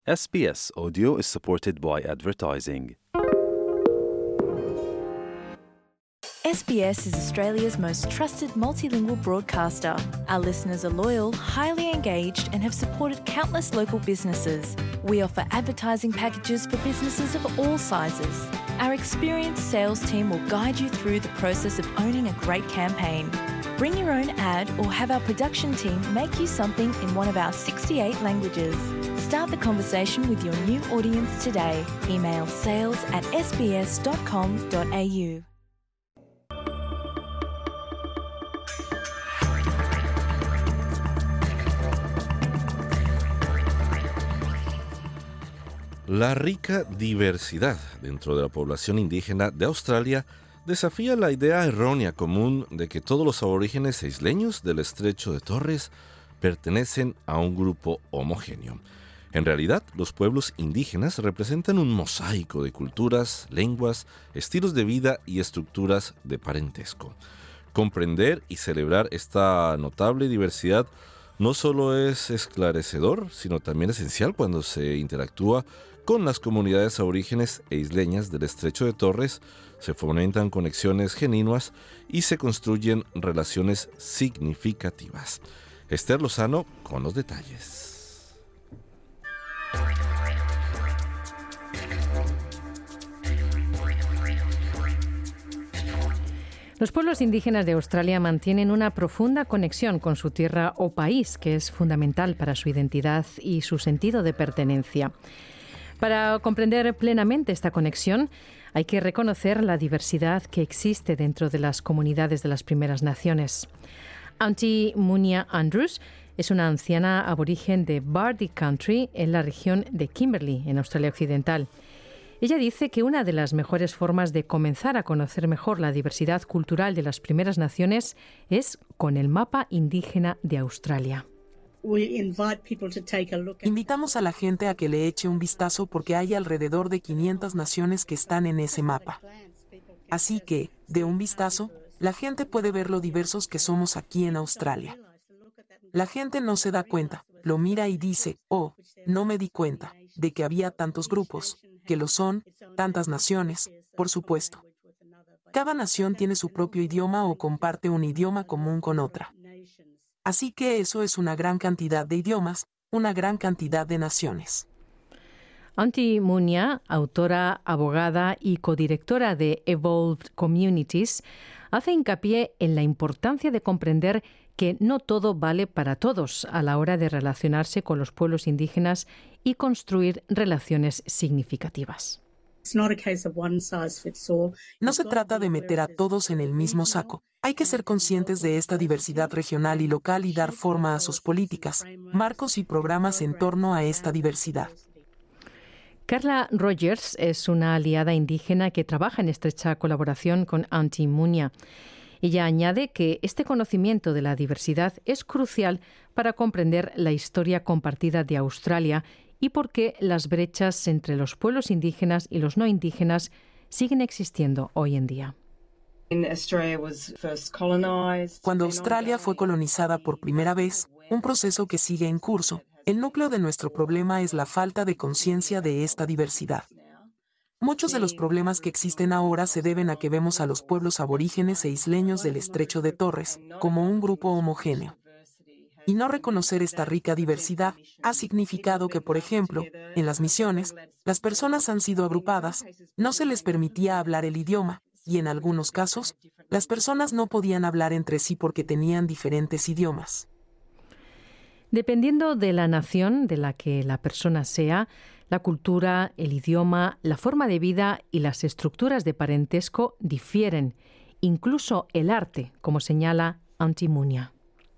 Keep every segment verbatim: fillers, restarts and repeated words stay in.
S B S Audio is supported by advertising. S B S is Australia's most trusted multilingual broadcaster. Our listeners are loyal, highly engaged, and have supported countless local businesses. We offer advertising packages for businesses of all sizes. Our experienced sales team will guide you through the process of owning a great campaign. Bring your own ad or have our production team make you something in one of our sixty-eight languages. Start the conversation with your new audience today. Email sales at s b s dot com dot a u. La rica diversidad dentro de la población indígena de Australia desafía la idea errónea común de que todos los aborígenes e isleños del Estrecho de Torres pertenecen a un grupo homogéneo. En realidad, los pueblos indígenas representan un mosaico de culturas, lenguas, estilos de vida y estructuras de parentesco. Comprender y celebrar esta notable diversidad no solo es esclarecedor, sino también esencial cuando se interactúa con las comunidades aborígenes e isleñas del Estrecho de Torres, se fomentan conexiones genuinas y se construyen relaciones significativas. Esther Lozano con los detalles. Los pueblos indígenas de Australia mantienen una profunda conexión con su tierra o país, que es fundamental para su identidad y su sentido de pertenencia. Para comprender plenamente esta conexión, hay que reconocer la diversidad que existe dentro de las comunidades de las primeras naciones. Aunty Munya Andrews es una anciana aborigen de Bardi Country en la región de Kimberley, en Australia Occidental. Ella dice que una de las mejores formas de comenzar a conocer mejor la diversidad cultural de las primeras naciones es con el mapa indígena de Australia. Invitamos a la gente a que le eche un vistazo porque hay alrededor de quinientas naciones que están en ese mapa. Así que, de un vistazo, la gente puede ver lo diversos que somos aquí en Australia. La gente no se da cuenta, lo mira y dice, oh, no me di cuenta de que había tantos grupos, que lo son, tantas naciones, por supuesto. Cada nación tiene su propio idioma o comparte un idioma común con otra. Así que eso es una gran cantidad de idiomas, una gran cantidad de naciones. Aunty Munya, autora, abogada y codirectora de Evolved Communities, hace hincapié en la importancia de comprender que no todo vale para todos a la hora de relacionarse con los pueblos indígenas y construir relaciones significativas. No se trata de meter a todos en el mismo saco. Hay que ser conscientes de esta diversidad regional y local y dar forma a sus políticas, marcos y programas en torno a esta diversidad. Carla Rogers es una aliada indígena que trabaja en estrecha colaboración con Aunty Munya. Ella añade que este conocimiento de la diversidad es crucial para comprender la historia compartida de Australia y por qué las brechas entre los pueblos indígenas y los no indígenas siguen existiendo hoy en día. Cuando Australia fue colonizada por primera vez, un proceso que sigue en curso, el núcleo de nuestro problema es la falta de conciencia de esta diversidad. Muchos de los problemas que existen ahora se deben a que vemos a los pueblos aborígenes e isleños del Estrecho de Torres como un grupo homogéneo. Y no reconocer esta rica diversidad ha significado que, por ejemplo, en las misiones, las personas han sido agrupadas, no se les permitía hablar el idioma, y en algunos casos, las personas no podían hablar entre sí porque tenían diferentes idiomas. Dependiendo de la nación de la que la persona sea, la cultura, el idioma, la forma de vida y las estructuras de parentesco difieren, incluso el arte, como señala Aunty Munya.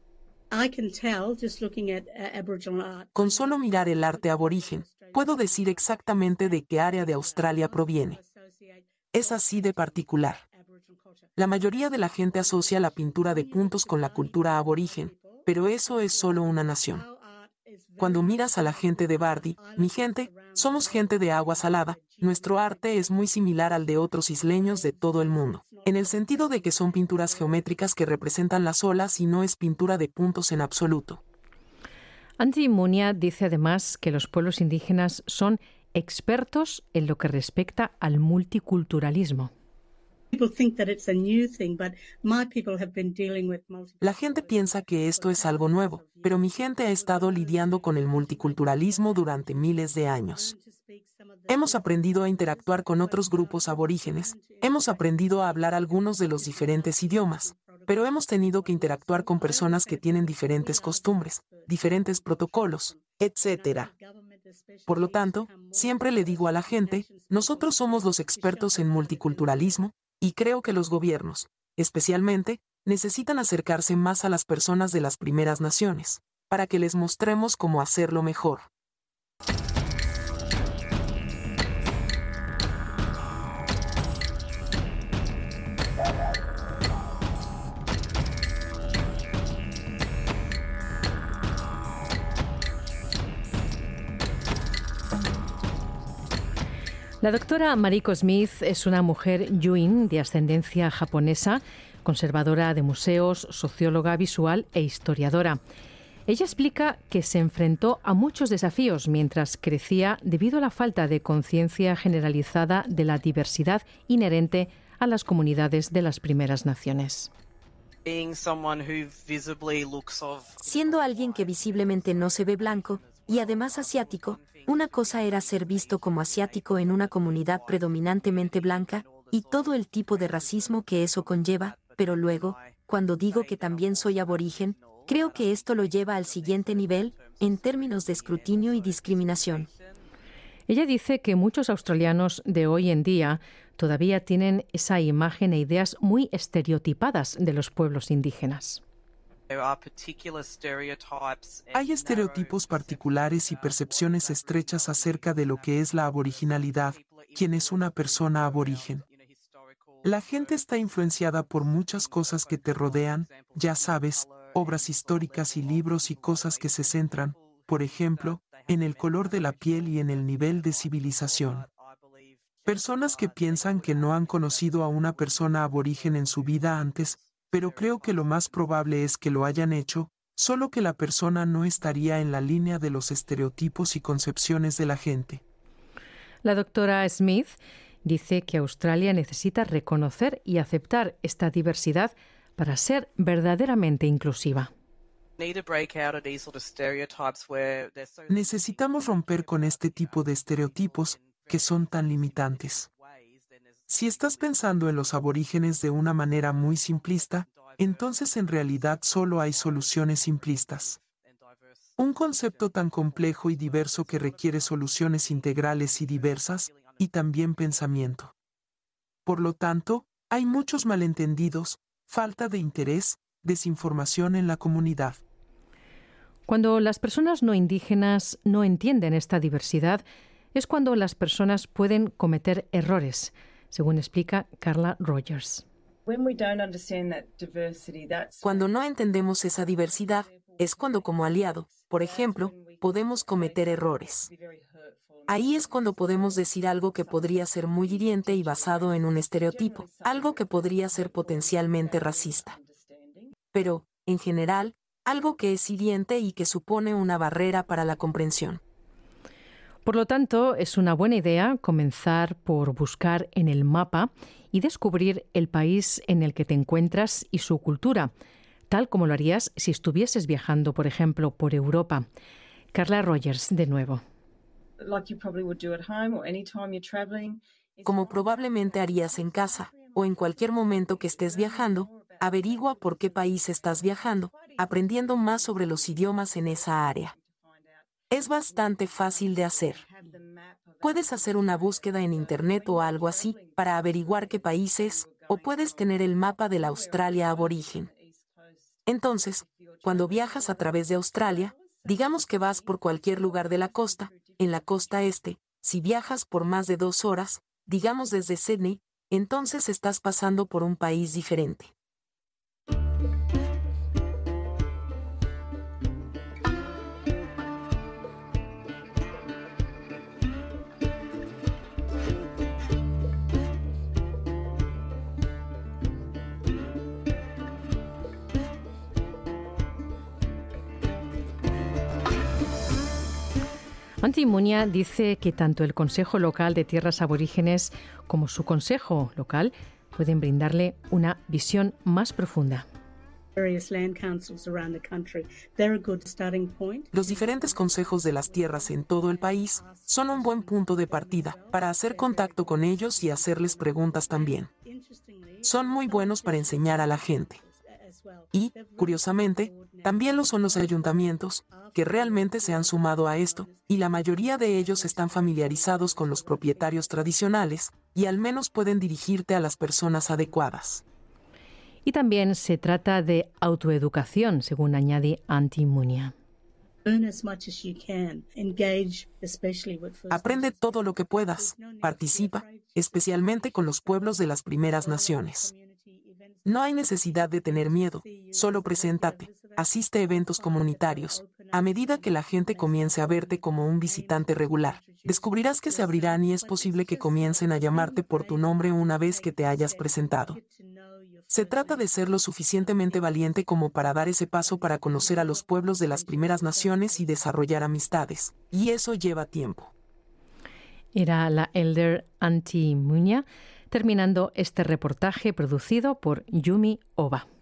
Con solo mirar el arte aborigen, puedo decir exactamente de qué área de Australia proviene. Es así de particular. La mayoría de la gente asocia la pintura de puntos con la cultura aborigen, pero eso es solo una nación. Cuando miras a la gente de Bardi, mi gente, somos gente de agua salada, nuestro arte es muy similar al de otros isleños de todo el mundo, en el sentido de que son pinturas geométricas que representan las olas y no es pintura de puntos en absoluto. Andy Munia dice además que los pueblos indígenas son expertos en lo que respecta al multiculturalismo. La gente piensa que esto es algo nuevo, pero mi gente ha estado lidiando con el multiculturalismo durante miles de años. Hemos aprendido a interactuar con otros grupos aborígenes, hemos aprendido a hablar algunos de los diferentes idiomas, pero hemos tenido que interactuar con personas que tienen diferentes costumbres, diferentes protocolos, etcétera. Por lo tanto, siempre le digo a la gente, nosotros somos los expertos en multiculturalismo, y creo que los gobiernos, especialmente, necesitan acercarse más a las personas de las primeras naciones, para que les mostremos cómo hacerlo mejor. La doctora Mariko Smith es una mujer Yuin de ascendencia japonesa, conservadora de museos, socióloga visual e historiadora. Ella explica que se enfrentó a muchos desafíos mientras crecía debido a la falta de conciencia generalizada de la diversidad inherente a las comunidades de las primeras naciones. Siendo alguien que visiblemente no se ve blanco y además asiático, una cosa era ser visto como asiático en una comunidad predominantemente blanca y todo el tipo de racismo que eso conlleva, pero luego, cuando digo que también soy aborigen, creo que esto lo lleva al siguiente nivel, en términos de escrutinio y discriminación. Ella dice que muchos australianos de hoy en día todavía tienen esa imagen e ideas muy estereotipadas de los pueblos indígenas. Hay estereotipos particulares y percepciones estrechas acerca de lo que es la aboriginalidad, quién es una persona aborigen. La gente está influenciada por muchas cosas que te rodean, ya sabes, obras históricas y libros y cosas que se centran, por ejemplo, en el color de la piel y en el nivel de civilización. Personas que piensan que no han conocido a una persona aborigen en su vida antes, pero creo que lo más probable es que lo hayan hecho, solo que la persona no estaría en la línea de los estereotipos y concepciones de la gente. La doctora Smith dice que Australia necesita reconocer y aceptar esta diversidad para ser verdaderamente inclusiva. Necesitamos romper con este tipo de estereotipos que son tan limitantes. Si estás pensando en los aborígenes de una manera muy simplista, entonces en realidad solo hay soluciones simplistas. Un concepto tan complejo y diverso que requiere soluciones integrales y diversas, y también pensamiento. Por lo tanto, hay muchos malentendidos, falta de interés, desinformación en la comunidad. Cuando las personas no indígenas no entienden esta diversidad, es cuando las personas pueden cometer errores, según explica Carla Rogers. Cuando no entendemos esa diversidad, es cuando como aliado, por ejemplo, podemos cometer errores. Ahí es cuando podemos decir algo que podría ser muy hiriente y basado en un estereotipo, algo que podría ser potencialmente racista. Pero, en general, algo que es hiriente y que supone una barrera para la comprensión. Por lo tanto, es una buena idea comenzar por buscar en el mapa y descubrir el país en el que te encuentras y su cultura, tal como lo harías si estuvieses viajando, por ejemplo, por Europa. Carla Rogers, de nuevo. Como probablemente harías en casa o en cualquier momento que estés viajando, averigua por qué país estás viajando, aprendiendo más sobre los idiomas en esa área. Es bastante fácil de hacer. Puedes hacer una búsqueda en Internet o algo así para averiguar qué país es, o puedes tener el mapa de la Australia aborigen. Entonces, cuando viajas a través de Australia, digamos que vas por cualquier lugar de la costa, en la costa este, si viajas por más de dos horas, digamos desde Sydney, entonces estás pasando por un país diferente. Aunty Munya dice que tanto el Consejo Local de Tierras Aborígenes como su Consejo Local pueden brindarle una visión más profunda. Los diferentes consejos de las tierras en todo el país son un buen punto de partida para hacer contacto con ellos y hacerles preguntas también. Son muy buenos para enseñar a la gente. Y, curiosamente, también lo son los ayuntamientos, que realmente se han sumado a esto, y la mayoría de ellos están familiarizados con los propietarios tradicionales, y al menos pueden dirigirte a las personas adecuadas. Y también se trata de autoeducación, según añade Aunty Munya. Aprende todo lo que puedas, participa, especialmente con los pueblos de las primeras naciones. No hay necesidad de tener miedo, solo preséntate, asiste a eventos comunitarios. A medida que la gente comience a verte como un visitante regular, descubrirás que se abrirán y es posible que comiencen a llamarte por tu nombre una vez que te hayas presentado. Se trata de ser lo suficientemente valiente como para dar ese paso para conocer a los pueblos de las primeras naciones y desarrollar amistades, y eso lleva tiempo. Era la elder Aunty Munya, terminando este reportaje producido por Yumi Oba.